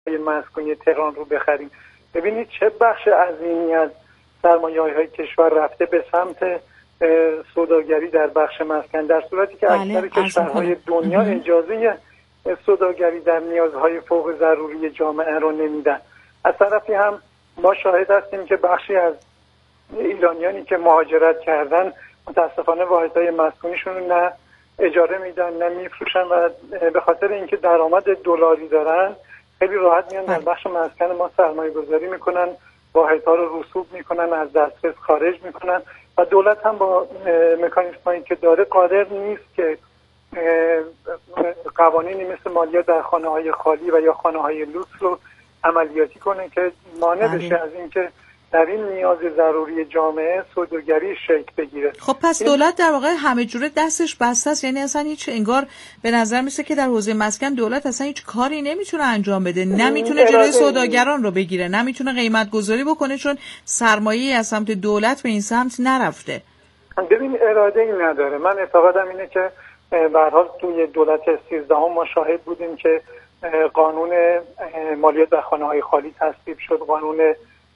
مسکونی تهران رو بخریم. ببینید چه بخش عظیمی از سرمایه‌های کشور رفته به سمت سوداگری در بخش مسکن، در صورتی که اکثر کشورهای دنیا اجازه سوداگری در نیازهای فوق ضروری جامعه رو نمیدن. از طرفی هم ما شاهد هستیم که بخشی از ایرانیانی که مهاجرت کردن متاسفانه واحدهای مسکونیشون رو نه اجاره میدن نه میفروشن و به خاطر اینکه درآمد دلاری دارن خیلی راحت میان در بخش مسکن ما سرمایه گذاری میکنن، واحدها رو رسوب میکنن، از دسترس خارج میکنن و دولت هم با مکانیزمایی که داره قادر نیست که قوانینی مثل مالیات در خانه‌های خالی و یا خانه‌های لوکس رو عملیاتی کنه که مانع بشه از اینکه در این نیاز ضروری جامعه سوداگری شکل بگیره. خب پس دولت در واقع همه جوره دستش بسته است، یعنی اصلا هیچ انگار به نظر میسه که در حوزه مسکن دولت اصلا هیچ کاری نمیتونه انجام بده، نمیتونه جلوی سوداگران رو بگیره، نمیتونه قیمت گذاری بکنه چون سرمایه‌ای از سمت دولت به این سمت نرفته. ببین اراده ای نداره. من اعتقادم اینه که به هر حال توی دولت 13 ما شاهد بودیم که قانون مالیات در خانه‌های خالی تصویب شد، قانون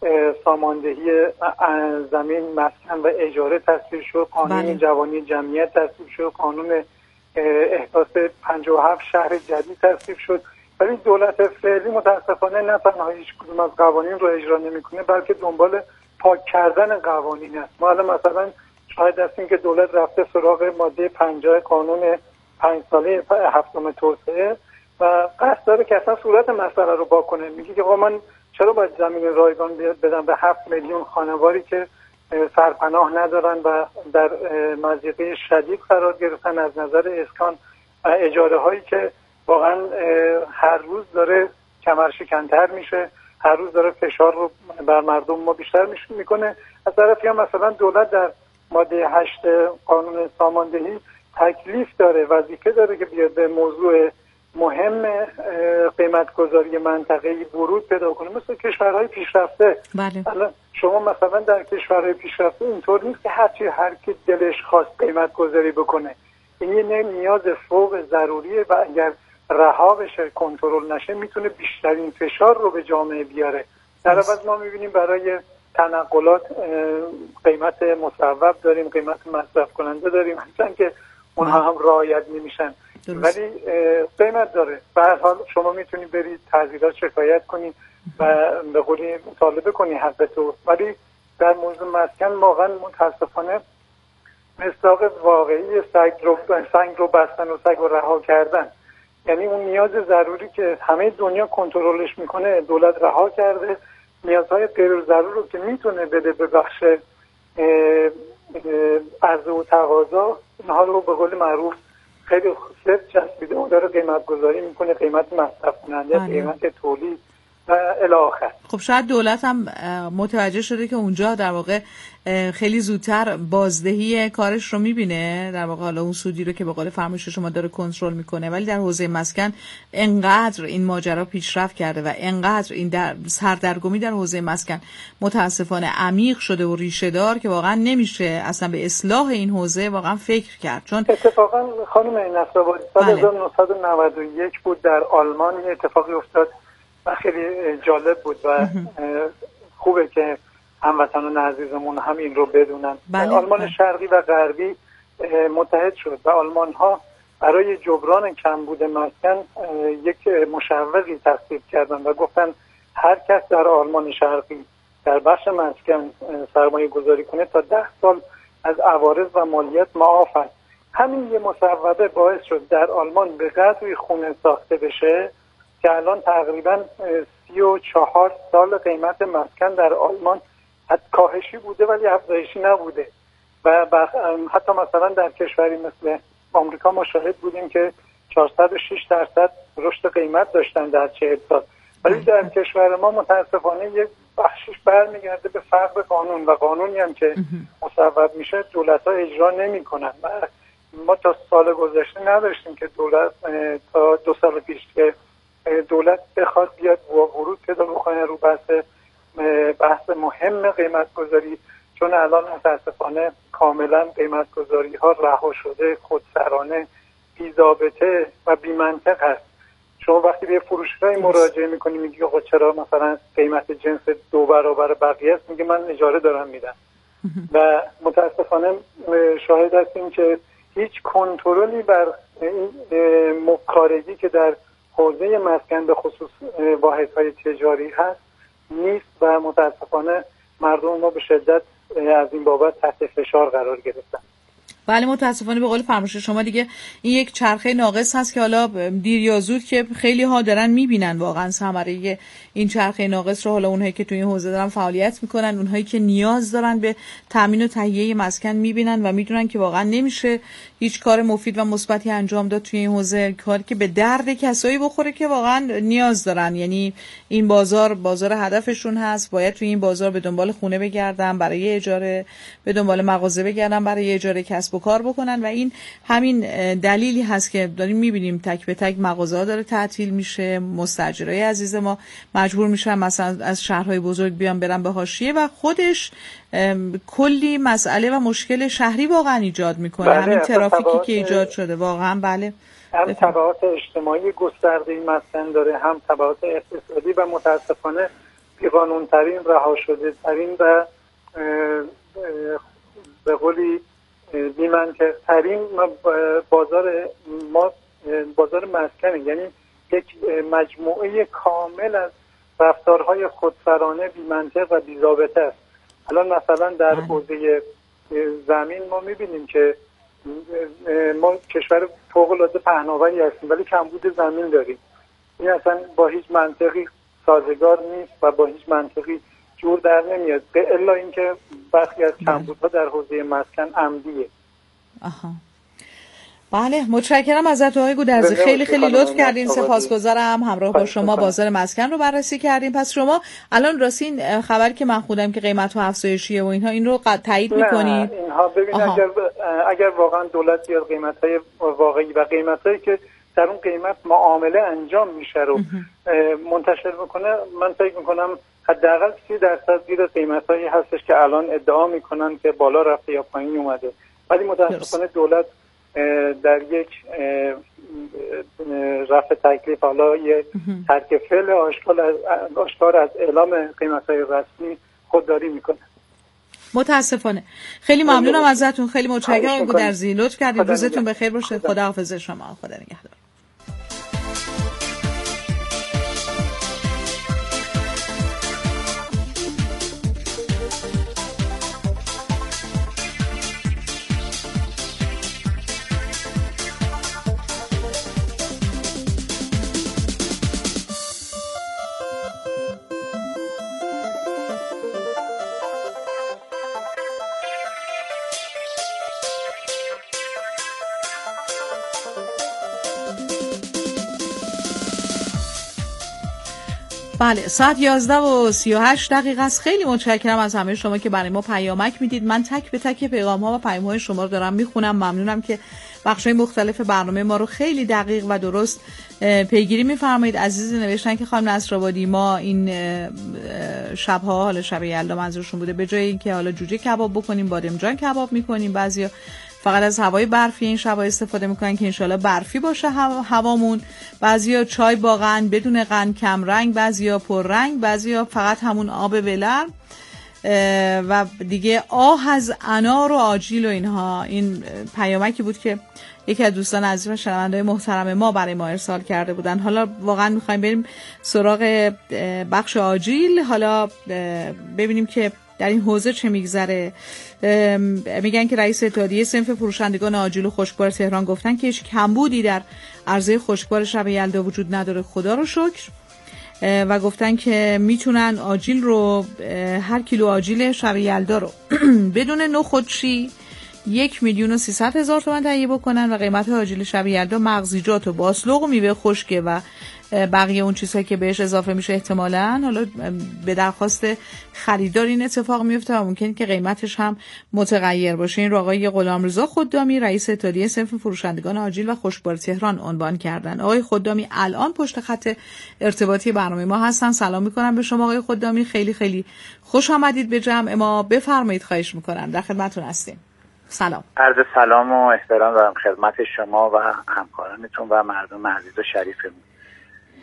ساماندهی زمین مسکن و اجاره تصویب شد، قانون جوانی جمعیت تصویب شد، قانون احداث 57 شهر جدید تصویب شد. ولی دولت فعلی متاسفانه نه تنها هیچ کدوم از قوانین رو اجرا نمیکنه بلکه دنبال پاک کردن قوانین است. ما الان مثلا شاهد هستیم که دولت رفته سراغ ماده 50 قانون 5 ساله هفتم توسعه و قصد داره که اصلا صورت مسئله رو واکنه. میگه که من چرا باید زمین رایگان بدم به 7 میلیون خانواری که سرپناه ندارن و در مضیقه شدید قرار گرفتن از نظر اسکان و اجاره هایی که واقعا هر روز داره کمرشکن‌تر میشه، هر روز داره فشار رو بر مردم ما بیشتر میکنه. از طرفی هم مثلا دولت در ماده 8 قانون ساماندهی تکلیف داره، وظیفه داره که بیاد به موضوع مهم قیمت‌گذاری منطقه‌ای ورود پیدا کنه مثل کشورهای پیشرفته. بله. شما مثلا در کشورهای پیشرفته اینطور نیست که هر کی دلش خواست قیمت‌گذاری بکنه. این یه نیاز فوق ضروریه و اگر رها بشه، کنترل نشه، میتونه بیشترین فشار رو به جامعه بیاره. در عوض ما می‌بینیم برای تنقلات قیمت مصوب داریم، قیمت مصرف کننده داریم، هرچند که اونها هم رعایت نمیشن ولی قیمت داره. به هر حال شما میتونی برید تحصیلات شکایت کنی و به قولی مطالبه کنی حق تو، ولی در موضوع مسکن واقعا متاسفانه مصداق واقعی سنگ رو بستن و سگ رو رها کردن. یعنی اون نیاز ضروری که همه دنیا کنترلش میکنه دولت رها کرده، نیازهای غیر ضروری رو که میتونه بده به بخش عرضه و تقاضا، اینها رو به قول معروف خیلی سفت چسبیده و داره قیمت گذاری میکنه، قیمت مصرف کننده، قیمت تولید و الی آخر. خب شاید دولت هم متوجه شده که اونجا در واقع خیلی زودتر بازدهی کارش رو میبینه، در واقع حالا اون سودی رو که به قول فرمایش شما داره کنترل میکنه، ولی در حوزه مسکن انقدر این ماجرا پیشرفت کرده و انقدر این سردرگمی در حوزه مسکن متاسفانه عمیق شده و ریشه دار که واقعا نمیشه اصلا به اصلاح این حوزه واقعا فکر کرد. چون اتفاقا خانم نصرآبادی سال 1991 بود در آلمان یه اتفاقی افتاد و خیلی جالب بود و خوبه که هموطنان عزیزمون هم این رو بدونن. آلمان شرقی و غربی متحد شد و آلمان ها برای جبران کمبود مسکن یک مشوقی تصویب کردن و گفتن هر کس در آلمان شرقی در بخش مسکن سرمایه گذاری کنه تا 10 سال از عوارض و مالیات معاف است. همین یه مصوبه باعث شد در آلمان به قدری خونه ساخته بشه که الان تقریبا 34 سال قیمت مسکن در آلمان کاهشی بوده ولی افزایشی نبوده و حتی مثلا در کشوری مثل آمریکا ما شاهد بودیم که 406% رشد قیمت داشتن در 40 سال، ولی در کشور ما متاسفانه یک بخشش برمیگرده به فقر قانون و قانونی هم که مصوب میشه دولت‌ها اجرا نمی‌کنن. ما تا سال گذشته نداشتیم که دولت تا 2 سال پیش که دولت بخواد بیاد ورود پیدا بکنه رو بحث مهم قیمت گذاری، چون الان متاسفانه کاملا قیمت گذاری ها رها شده، خودسرانه، بی‌ضابطه و بی‌منطق هست. شما وقتی به فروشگاه مراجعه میکنی میگی آقا چرا مثلا قیمت جنس 2 برابر بقیه است، میگه من اجاره دارم میدم. و متاسفانه شاهد هستیم که هیچ کنترلی بر این مکارگی که در حوزه مسکن به خصوص واحدهای تجاری هست نیست و متاسفانه مردم ما به شدت از این بابت تحت فشار قرار گرفتن. بله متاسفانه به قول فرمایش شما دیگه این یک چرخه ناقص هست که حالا دیر یا زود که خیلی ها دارن میبینن واقعا ثمره این چرخه ناقص رو. حالا اونهایی که توی این حوزه دارن فعالیت میکنن، اونهایی که نیاز دارن به تامین و تهیه مسکن میبینن و میدونن که واقعا نمیشه هیچ کار مفید و مثبتی انجام داد توی این حوزه، کاری که به درد کسایی بخوره که واقعا نیاز دارن. یعنی این بازار هدفشون هست، باید توی این بازار به دنبال خونه بگردن برای اجاره، به دنبال مغازه بگردن برای اجاره، کسب و کار بکنن و این همین دلیلی هست که داریم میبینیم تک به تک مغازه‌ها داره تعطیل میشه، مستاجرای عزیز ما مجبور میشن مثلا از شهرهای بزرگ بیان برن به حاشیه و خودش کلی مسئله و مشکل شهری واقعا ایجاد میکنه. بله، همین ترافیکی که ایجاد شده واقعا بله هم تبعات اجتماعی گسترده این مسکن داره، هم تبعات اقتصادی و متاسفانه بی‌قانون‌ترین، رها شده ترین و به قولی بی‌منطق‌ترین بازار مسکنه. یعنی یک مجموعه کامل از رفتارهای خودسرانه، بی‌منطق و بی‌ضابطه است. الان مثلا در حوزه زمین ما می‌بینیم که ما کشور فوق‌العاده پهناوری هستیم ولی کمبود زمین داریم. این اصلا با هیچ منطقی سازگار نیست و با هیچ منطقی جور در نمیاد، الا اینکه برخی از کمبودها در حوزه مسکن عمدیه. بله متشکرم ازت آقای گودرزی، خیلی خیلی لطف کردین، سپاسگزارم. همراه با شما بازار مسکن رو بررسی کردیم. پس شما الان راستی این خبری که من خودم که قیمت و افزایشیه و اینها این رو تایید می‌کنید؟ اینها ببین اگر واقعا دولت بیاد قیمت‌های واقعی و قیمت‌هایی که در اون قیمت معامله انجام میشه رو منتشر بکنه، من فکر می‌کنم حداقل 30% زیر قیمت‌هایی هستش که الان ادعا می‌کنن که بالا رفته یا پایین اومده. ولی متأسفانه دولت در یک رفع تکلیف، حالا یک ترک فعل آشکار از اعلام قیمت‌های رسمی خودداری میکنه. متاسفانه. خیلی ممنونم ازتون، خیلی متشکرم گودرزی، لطف کردید. روزتون بخیر باشه. خداحافظ شما. خدا نگهدار. بله ساعت 11:38 است. خیلی متشکرم از همه شما که برای ما پیامک میدید. من تک به تک پیغام ها و پیام های شما رو دارم میخونم. ممنونم که بخشای مختلف برنامه ما رو خیلی دقیق و درست پیگیری میفرمایید. عزیزی نوشتن که خانم نصرآبادی ما این شبها، حالا شب یلدا منظورشون بوده، به جای اینکه حالا جوجه کباب بکنیم بادمجان کباب میکنیم. بعضیا فقط از هوای برفی این شبا استفاده میکنن که انشالله برفی باشه هوامون. بعضیا چای با قند بدون قند کم رنگ، بعضیا پر رنگ، بعضیا فقط همون آب ولرم و دیگه آه از انار و آجیل و اینها. این پیامکی بود که یکی از دوستان عزیز و شنونده‌های محترم ما برای ما ارسال کرده بودن. حالا واقعا میخوایم بریم سراغ بخش آجیل، حالا ببینیم که در این حوزه چه میگذره. میگن که رئیس اتحادیه صنف فروشندگان آجیل و خشکبار تهران گفتن که هیچ کمبودی در عرضه خشکبار شب یلدا وجود نداره، خدا رو شکر، و گفتن که میتونن آجیل رو، هر کیلو آجیل شب یلدا رو بدون نخودچی 1,300,000 تومان تهیه بکنن و قیمت آجیل شب یلدا مغزیجات و باسلوق و میوه خشکه و بقیه اون چیزهایی که بهش اضافه میشه احتمالاً حالا به درخواست خریدار این اتفاق میفته و ممکنه که قیمتش هم متغیر باشه. این رو آقای غلامرضا خدامی رئیس اتحادیه صنف فروشندگان آجیل و خشکبار تهران عنوان کردن. آقای خدامی الان پشت خط ارتباطی برنامه ما هستن. سلام میکنم به شما آقای خدامی، خیلی خیلی خوش آمدید به جمع ما. بفرمایید، خواهش میکنم، در خدمتتون هستیم. سلام. عرض سلام و احترام دارم خدمت شما و همکارانتون و مردم عزیز و شریفمون.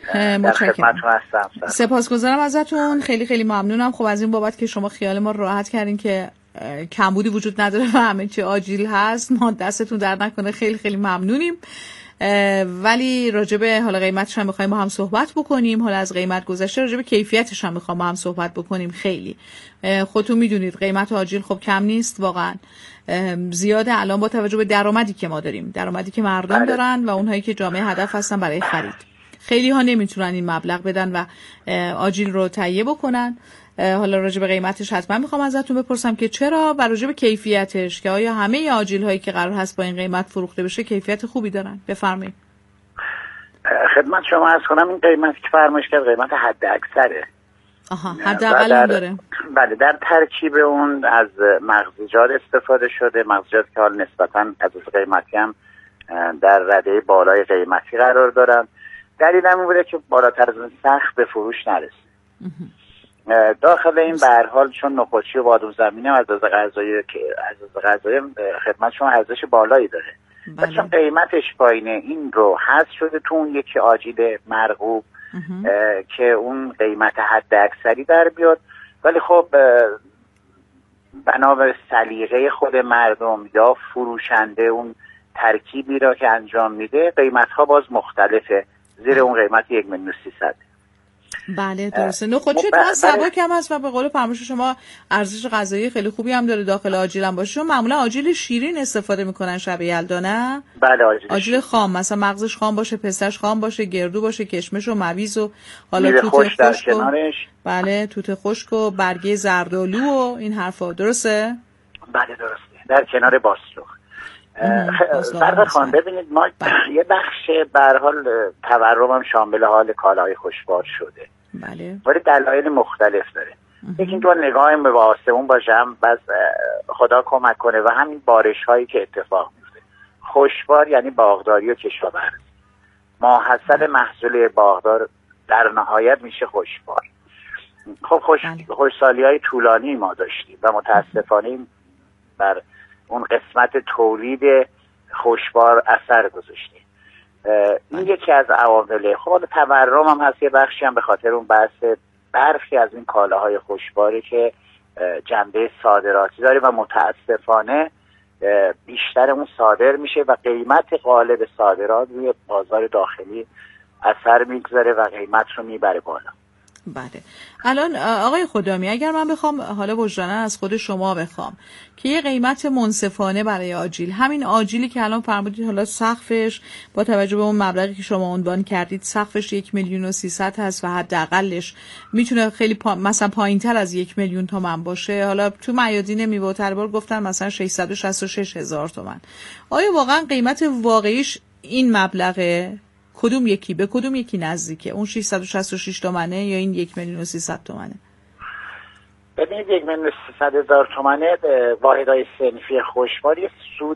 متشکرم. سپاسگزارم ازتون، خیلی خیلی ممنونم. خب از این بابت که شما خیال ما راحت کردین که کمبودی وجود نداره و همه چی آجیل هست. ما دستتون درد نکنه، خیلی خیلی ممنونیم. ولی راجب حالا قیمتش هم می‌خوایم با هم صحبت بکنیم. حالا از قیمت گذشته راجب کیفیتش هم می‌خوام با هم صحبت بکنیم. خیلی خودتون میدونید قیمت آجیل خب کم نیست واقعا، زیاده الان با توجه به درآمدی که ما داریم، درآمدی که مردم دارن و اونهایی که جامعه هدف هستن برای خرید. خیلی ها نمیتونن این مبلغ بدن و آجیل رو تهیه بکنن. حالا راجع به قیمتش حتما میخوام ازتون بپرسم که چرا، و راجع به کیفیتش که آیا همه آجیل هایی که قرار هست با این قیمت فروخته بشه کیفیت خوبی دارن. بفرمایید. خدمت شما عرض کنم این قیمتی که فرمایش کرد قیمت حد اکثره. حداقل داره. بله، در ترکیب اون از مغزیجات استفاده شده، مغزیجات که حال نسبتاً از قیمتی هم در رده بالای قیمتی قرار دارن. دلیل هم بوده که بالاتر از اون سخت به فروش نرسه. داخل این به هر حال چون نخودچی و بادام زمینی هم از غذای خدمت شما ارزش بالایی داره و چون قیمتش پایینه این رو حذف شده تو اون یکی آجیل مرغوب که اون قیمت حد اکثری در بیاد. ولی خب بنا به سلیقه خود مردم یا فروشنده اون ترکیبی را که انجام میده قیمت ها باز مختلفه، زیر اون قیمت 1,300,000. بله درسته. نخودچی تا سبک هم هست و به قول فرمایش شما ارزش غذایی خیلی خوبی هم داره داخل آجیل هم باشه. معمولا آجیل شیرین استفاده میکنن شب یلدا، نه؟ بله آجیل خام، مثلا مغزش خام باشه، پستش خام باشه، گردو باشه، کشمش و مویز و حالا توت خشک و بله توت خشک و برگه زردآلو و این حرفا. درسته؟ بله درسته، در کنار باسلوخ. فرقت خان ببینید ما یه بخش به هر حال تورم هم شامل حال کالای خوشبار شده. بله. ولی دلایل مختلف داره. یکی اینکه نگاه به آسمون باشه، هم بس خدا کمک کنه و همین بارش هایی که اتفاق میفته. خوشبار یعنی باغداری و کشاورزی. ماحصل محصول باغدار در نهایت میشه خوشبار. خب خوشسالی های طولانی ما داشتیم و متاسفانه بر اون قسمت تولید خوشبار اثر گذاشته. این یکی از عوامله. خب تورم هم هست، یه بخشی هم به خاطر اون بحث برخی از این کالاهای خوشباری که جنبه صادراتی داره و متاسفانه بیشتر اون صادر میشه و قیمت غالب صادرات روی بازار داخلی اثر میگذاره و قیمت رو میبره بالا. بله. الان آقای خدامی اگر من بخوام حالا وجداناً از خود شما بخوام که یه قیمت منصفانه برای آجیل، همین آجیلی که الان فرمودید حالا سقفش با توجه به اون مبلغی که شما عنوان کردید سقفش 1,300,000 هست و حداقلش میتونه خیلی مثلا پایین‌تر از 1,000,000 تومان باشه. حالا تو میادین میوه و تربار گفتن مثلا 666,000 تومان. آیا واقعا قیمت واقعیش این مبلغه؟ کدوم یکی به کدوم یکی نزدیکه؟ اون 666 تومنه یا این 1,300,000 تومنه؟ ببینید 1,300,000 تومنه واحدهای صنفی خوشبار یه سود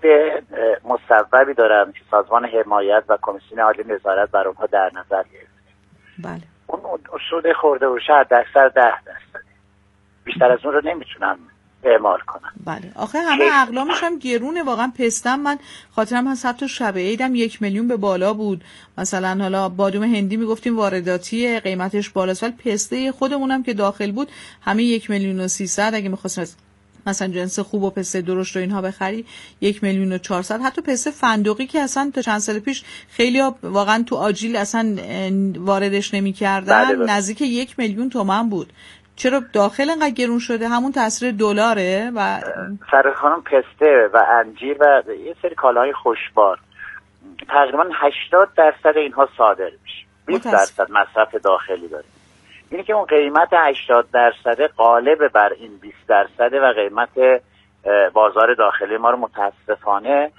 مصوبی دارن که سازمان حمایت و کمیسیون عالی نظارت بر اونها در نظر گرفته. بله. اون سود خورده و شاید اکثر 10%. بیشتر از اون رو نمیتونن اعمال کنن. بله. آخه همه اقلامش هم گرونه واقعا. پستم من خاطرم هست حتی شب عیدم 1,000,000 به بالا بود. مثلا حالا بادوم هندی میگفتیم وارداتی قیمتش بالاست، ولی پسته خودمونم که داخل بود همه 1,300,000. اگه می‌خواستیم مثلا جنس خوب و پسته درشت و اینها بخری 1,400,000. حتی پسته فندقی که اصلا تا چند سال پیش خیلی واقعا تو آجیل اصلا واردش نمی‌کردن نزدیک 1,000,000 تومان بود. چرا داخل انقدر گرون شده؟ همون تاثیر دلاره و سر خانم پسته و انجیر و یه سری کالاهای خوشبار تقریبا 80% اینها صادر میشه، 20% مصرف داخلی داره. اینه که اون قیمت 80% غالب بر این 20% و قیمت بازار داخلی ما رو متاسفانه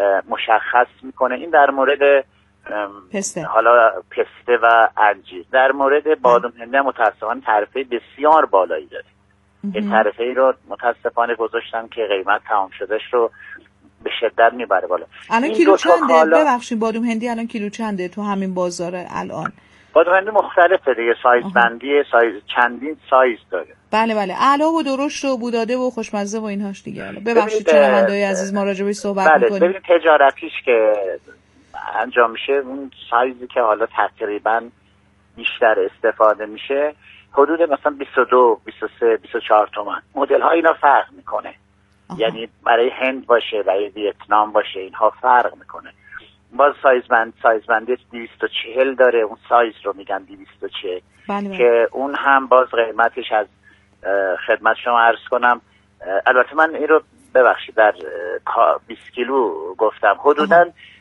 مشخص میکنه. این در مورد پسته. حالا پسته و انجیر. در مورد بادام هندی متاسفانه تعرفه بسیار بالایی داره. این تعرفه ای رو متاسفانه گذاشتن که قیمت تمام شدهش رو به شدت میبره بالا. الان کیلو چنده؟ ببخشید بادام هندی الان کیلو چنده تو همین بازار الان؟ بادام هندی مختلفه دیگه، سایز بندی چندین سایز داره. بله بله، اعلا و درشت و بوداده و خوشمزه و اینهاش دیگه. ببخشید شنونده‌های عزیز ما راجع بهش صحبت می‌کنیم. ببین تجارتیش که انجام میشه اون سایزی که حالا تقریبا بیشتر استفاده میشه حدود مثلا 22 23 24 تومن. مدل ها اینا فرق میکنه. یعنی برای هند باشه، برای ویتنام باشه، اینها فرق میکنه. باز سایزبندی 240 داره، اون سایز رو میگن 240. بله. که اون هم باز قیمتش از خدمت شما عرض کنم، البته من این رو ببخشید در 20 کیلو گفتم، حدوداً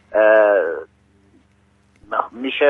میشه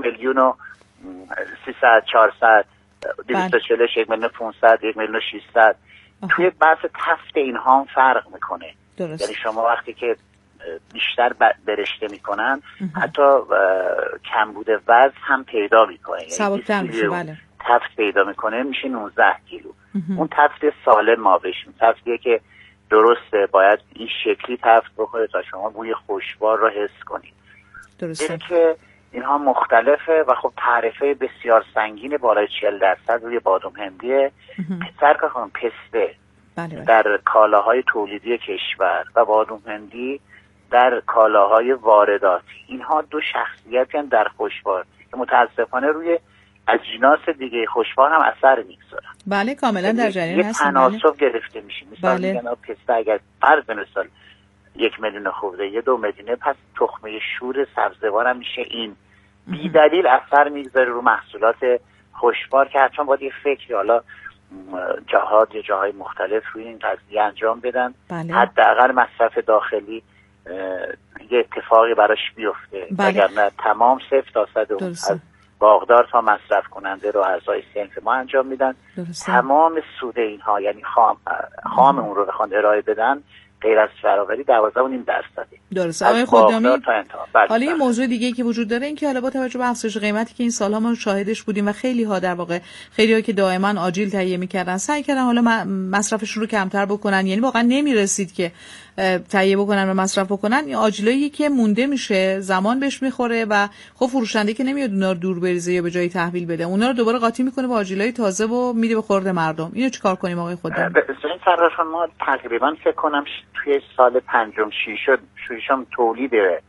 1,300,000 400 240 1,500,000 1,600,000. توی بحث تفت اینها هم فرق میکنه. یعنی شما وقتی که بیشتر برشته میکنن حتی کمبود وزن هم پیدا میکنه، سبک‌تر میشه. بله. تفت پیدا میکنه میشه 19 کیلو. اون تفت سالم ما بشیم، تفتیه که درسته، باید این شکلی تفت بخوره تا شما بوی خوشبار رو حس کنید. درسته که اینها مختلفه و خب تعرفه بسیار سنگین بالای 40% روی بادام هندیه. سرکار خانم پسته در کالاهای تولیدی کشور و بادام هندی در کالاهای وارداتی، اینها دو شخصیتی هم در خوشبار که متاسفانه روی اجناس دیگه خوشبار هم اثر میگذارن. بله کاملا در جریان هستم. یه تناسب گرفته میشه. مثلا میگن پسته اگر فرض مثال 1 میلیون خورده 2 میلیون، پس تخمه شور سبزوار هم میشه این. بی دلیل اثر میگذاره رو محصولات خوشبار که حتما باید یه فکری حالا جهات یا جاهای مختلف روی این قضیه انجام بدن. بله. حداقل مصرف داخلی یه اتفاقی براش بیفته. بله. وگرنه تمام 0 تا 100 از باغدار تا مصرف کننده رو اعضای صنف ما انجام میدن. تمام سود اینها یعنی خام اون رو بخوان ارائه بدن غیر از فراوری 12.5%. درسته. آقای خدامی، حالا یه موضوع دیگه که وجود داره این که حالا با توجه به افزایش قیمتی که این سال‌ها ما شاهدش بودیم و خیلی ها در واقع خیلی‌ها که دائما آجیل تهیه می‌کردن سعی کردن حالا مصرفشون رو کمتر بکنن، یعنی واقعا نمی‌رسید که تهیه بکنن و مصرف بکنن. این آجیلایی که مونده میشه زمان بهش میخوره و خب فروشنده که نمیاد اونا رو دور بریزه یا به جای تحویل بده، اونا رو دوباره قاطی میکنه با آجیلای تازه و میده به خورد مردم. اینو چیکار کنیم آقای خدامی؟ ببینید فراشان، ما تقریبا فکر کنم توی سال 5-6 تولید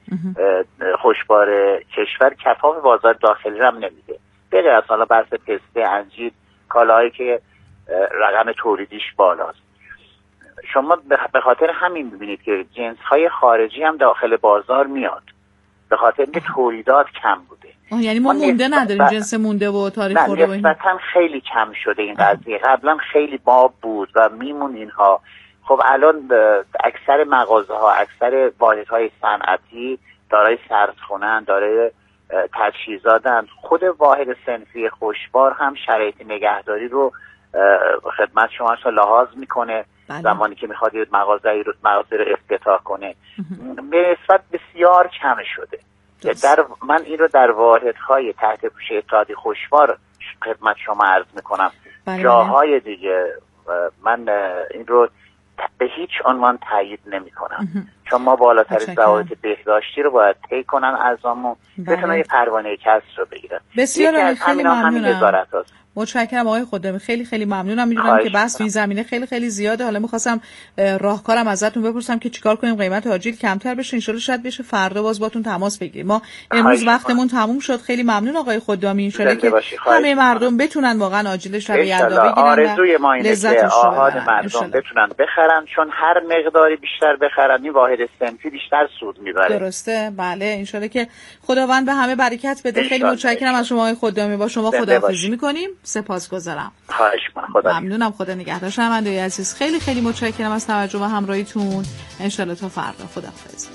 خوشبار کشور کفاف بازار داخلی هم نمیده. بغیر از حالا بحث پسته، انجیر، کالاهایی که رقم تولیدیش بالاست. شما به خاطر همین می‌بینید که جنس‌های خارجی هم داخل بازار میاد، به خاطر اینکه تولیدات کم بوده. یعنی ما مونده نداریم، جنس مونده و تاریخ خورده و این نسبتاً خیلی کم شده این قضیه. قبلا خیلی باب بود و میمون اینها. خب الان اکثر مغازه‌ها، اکثر واحدهای صنعتی دارای سردخونه‌اند، دارای تجهیزاتن. خود واحد صنفی خوشبار هم شرایط نگهداری رو خدمت شما لحاظ میکنه. بله. زمانی که میخواد مغازه رو افتتاح کنه به نسبت بسیار کم شده. من این رو در واحدهای تحت پوش اتحادیه خوشبار خدمت شما عرض میکنم. بله. جاهای دیگه من این رو به هیچ عنوان تایید نمی کنم، چون ما بالاترین ضوابط بهداشتی رو باید طی کنن اعضامون، بتونن یه پروانه کسب رو بگیرن. بسیار خیلی ممنونم. متشکرم آقای خدامی، خیلی خیلی ممنونم. میدونم که بحث این زمینه خیلی خیلی زیاده. حالا می‌خواستم راهکارم ازتون بپرسم که چیکار کنیم قیمت آجیل کمتر بشه. ان شاءالله شاید بشه فردا باز باتون تماس بگیریم. ما امروز وقتمون تموم شد. خیلی ممنون آقای خدامی. ان شاءالله که همه مردم بتونن واقعا آجیلش رو یلدا بگیرن. آرزوی ما اینه که آهاد مردم بتونن بخرن، چون هر مقداری بیشتر بخرن این واحد صنفی بیشتر سود میبره. درسته. بله ان شاءالله که خداوند به همه برکت بده. خیلی متشکرم از شما آقای خدامی. با شما خداحافظی می‌کنیم. سپاسگزارم. خواهش می‌کنم. خدا ممنونم. خدا نگهدار. شنونده‌های عزیز خیلی خیلی متشکرم از توجه و همراهیتون. ان شاءالله تا فردا. خداحافظ.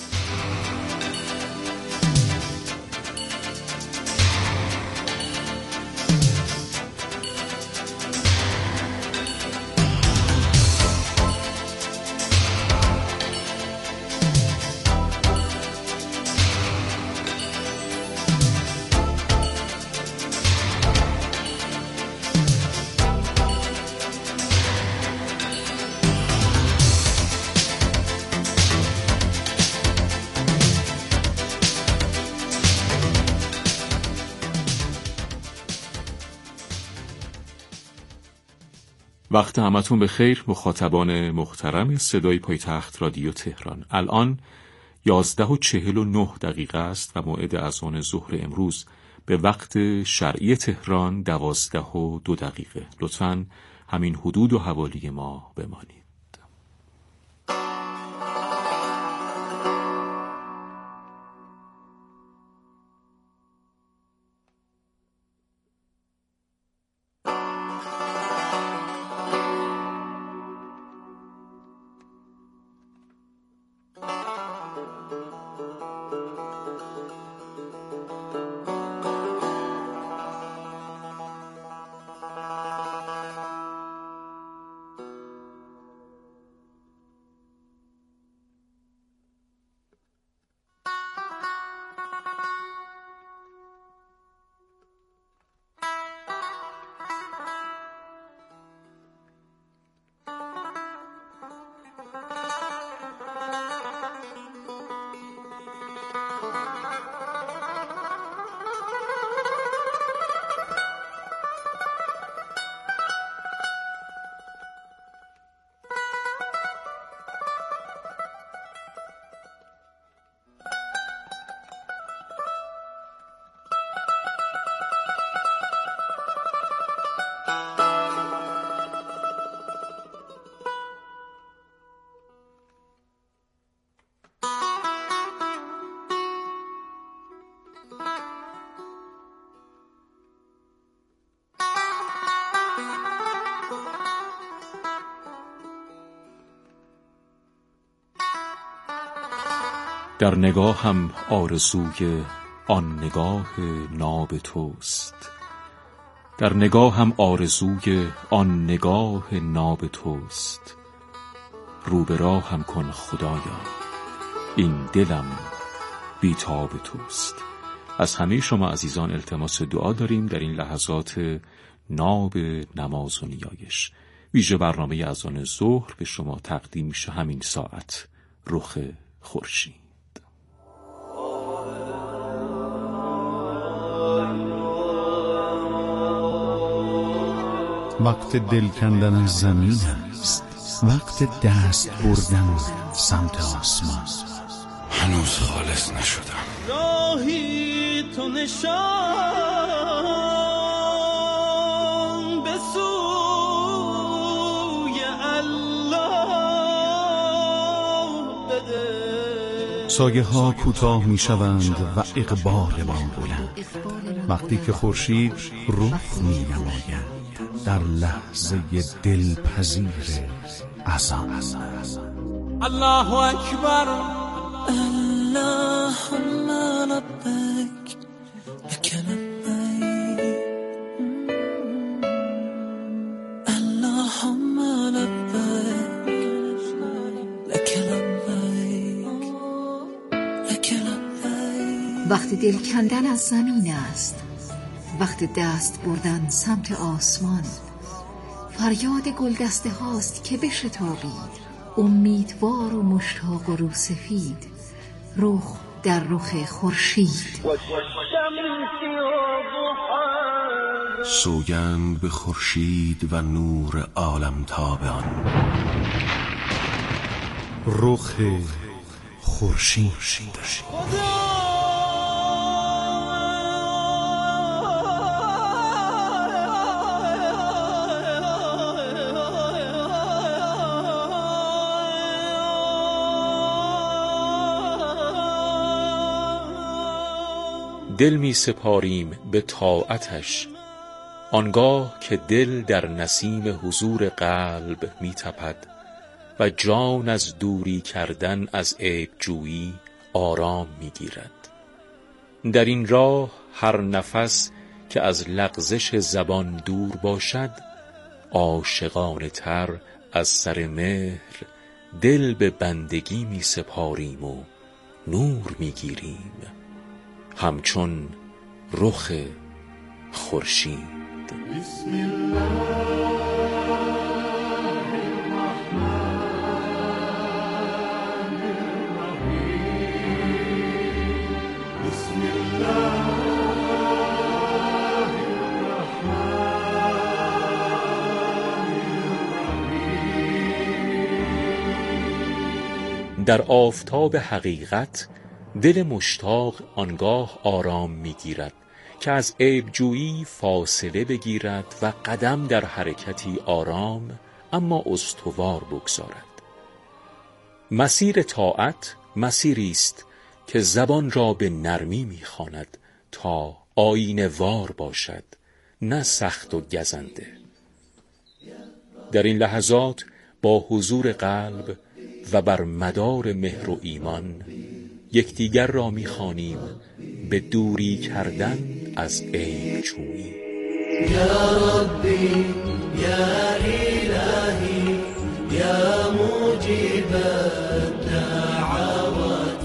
وقت همتون بخیر مخاطبان محترم صدای پایتخت رادیو تهران. الان 11:49 است و موعد اذان ظهر امروز به وقت شرعی تهران 12:02. لطفاً همین حدود و حوالی ما بمانید. در نگاهم آرزوی آن نگاه ناب توست، در نگاهم آرزوی آن نگاه ناب توست. رو به راهم کن خدایا، این دلم بیتاب توست. از همه شما عزیزان التماس دعا داریم در این لحظات ناب نماز و نیایش. ویژه برنامه اذان ظهر به شما تقدیم میشه همین ساعت. رخ خورشید. وقت دل کندن از زمین است، وقت دست بردن سمت آسمان. هنوز خالص نشدم. راهی تو نشان به سوی الله بده. سایه ها کوتاه می شوند و اقبال ما بلند، وقتی که خورشید رخ می نماید در لحظه دلپذیر اذان. الله اکبر. اللهم لبیک لک لبیک، اللهم لبیک لک لبیک لک لبیک. وقت دل کندن از زمین است، وقت دست بردن سمت آسمان. فریاد گلدسته هاست که بشتابید، امیدوار و مشتاق و روسفید، رخ در رخ خورشید. سوگند به خورشید و نور عالم تابان. رخ خورشید. دل می سپاریم به طاعتش، آنگاه که دل در نسیم حضور قلب می تپد و جان از دوری کردن از عیب جویی آرام می گیرد. در این راه هر نفس که از لغزش زبان دور باشد، عاشقانه تر از سر مهر دل به بندگی می سپاریم و نور می گیریم، همچون رخ خورشید. بسم الله الرحمن الرحیم. بسم الله الرحمن. در آفتاب حقیقت دل مشتاق آنگاه آرام می‌گیرد که از عیب جویی فاصله بگیرد و قدم در حرکتی آرام اما استوار بگذارد. مسیر طاعت مسیری است که زبان را به نرمی می‌خواند تا آینه وار باشد، نه سخت و گزنده. در این لحظات با حضور قلب و بر مدار مهر و ایمان یکدیگر را می‌خوانیم به دوری کردن از عیب جویی. یا ربی یا الهی یا مجیب الدعوات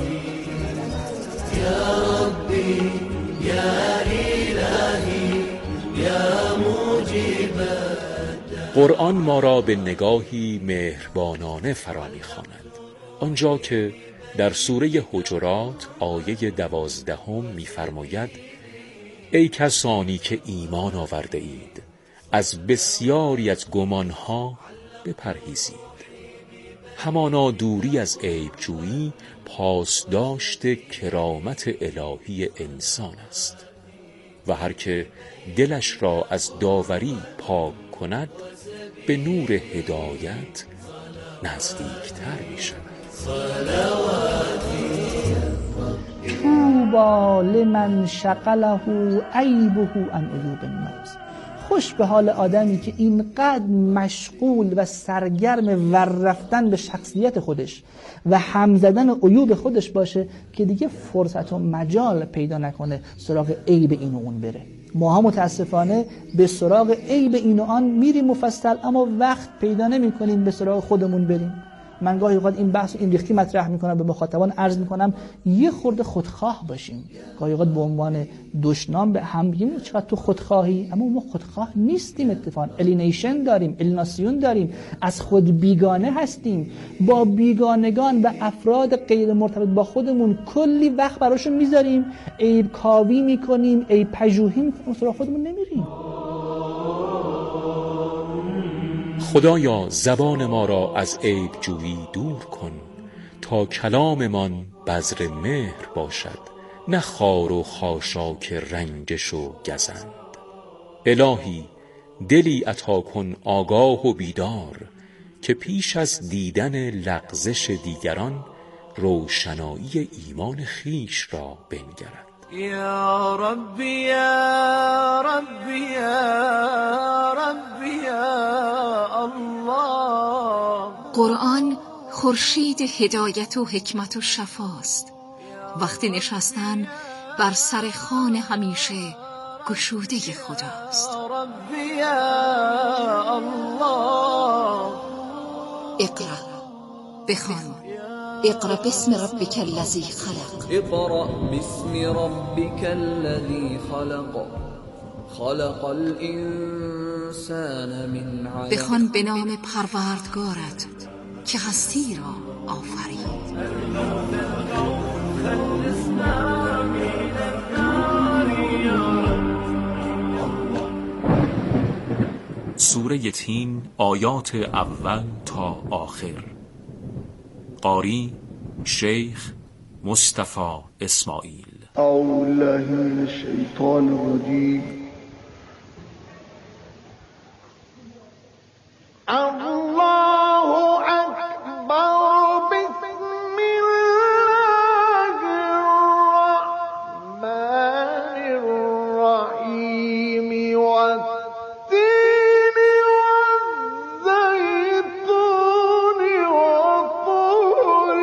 یا ربی یا الهی یا مجیب. قرآن ما را به نگاهی مهربانانه فرا می‌خواند، آنجا که در سوره حجرات آیه 12 می‌فرماید: ای کسانی که ایمان آورده اید، از بسیاری از گمانها بپرهیزید. همانا دوری از عیب جویی پاسداشت کرامت الهی انسان است و هر که دلش را از داوری پاک کند به نور هدایت نزدیکتر می شود. طوبی لمن شغله عیبه عن عیوب الناس. خوش به حال آدمی که اینقدر مشغول و سرگرم ور رفتن به شخصیت خودش و هم زدن عیوب خودش باشه که دیگه فرصت و مجال پیدا نکنه سراغ عیب این و اون بره. ما هم متاسفانه به سراغ عیب این و آن میریم مفصل، اما وقت پیدا نمی کنیم به سراغ خودمون بریم. من گاهی اوقات این بحث این ریختی مطرح میکنم، به مخاطبان عرض میکنم یه خورده خودخواه باشیم. گاهی اوقات به عنوان دشنام به هم میگیم چقدر تو خودخواهی، اما ما خودخواه نیستیم. اتفاقا الینیشن داریم، الیناسیون داریم، از خود بیگانه هستیم. با بیگانگان و افراد غیر مرتبط با خودمون کلی وقت براشون میذاریم، عیب کاوی میکنیم، عیب پژوهی میکنیم، سراغ خودمون نمیریم. خدایا زبان ما را از عیب جویی دور کن تا کلاممان بذر مهر باشد، نه خار و خاشاک رنجش و گزند. الهی دلی عطا کن آگاه و بیدار که پیش از دیدن لغزش دیگران روشنایی ایمان خیش را بنگرد. یا ربی یا ربی یا ربی یا الله. قرآن خورشید هدایت و حکمت و شفاست. وقتی نشستن بر سر خوان همیشه گشوده خداست. یا ربی یا الله. اقرأ، بخوان. اقرأ باسم ربک الذی خلق. اقرأ باسم ربک الذی خلق. خلق الانسان من علق. بخوان به نام پروردگارت که هستی را آفرید. سوره تین آیات اول تا آخر. قاری شیخ مصطفی اسماعیل. اعوذ بالله من الشیطان الرجیم. الله اکبر. بسم الله الرحمن الرحیم. والتین والزیتون وطور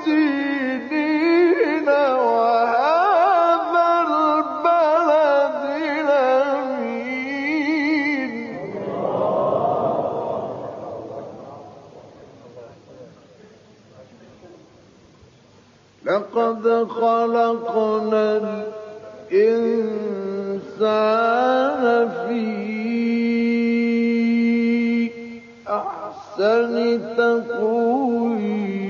سینین وهذا البلد الامین. لقد خلقنا الإنسان في أحسن تقويم.